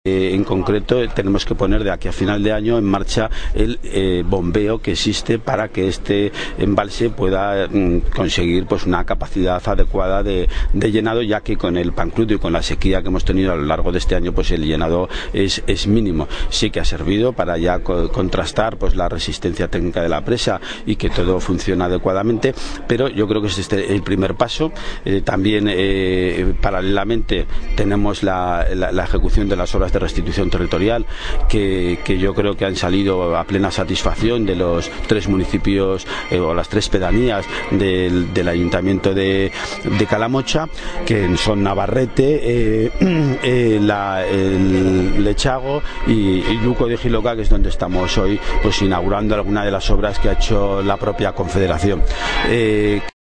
En concreto tenemos que poner de aquí a final de año en marcha el bombeo que existe para que este embalse pueda conseguir pues una capacidad adecuada de llenado, ya que con el pancrudo y con la sequía que hemos tenido a lo largo de este año pues el llenado es mínimo. Sí que ha servido para ya contrastar pues la resistencia técnica de la presa y que todo funciona adecuadamente, pero yo creo que es este el primer paso. También paralelamente tenemos la ejecución de las obras de restitución territorial que yo creo que han salido a plena satisfacción de los 3 municipios o las 3 pedanías del ayuntamiento de Calamocha, que son Navarrete, el Lechago y Luco de Giloca, que es donde estamos hoy pues inaugurando alguna de las obras que ha hecho la propia Confederación.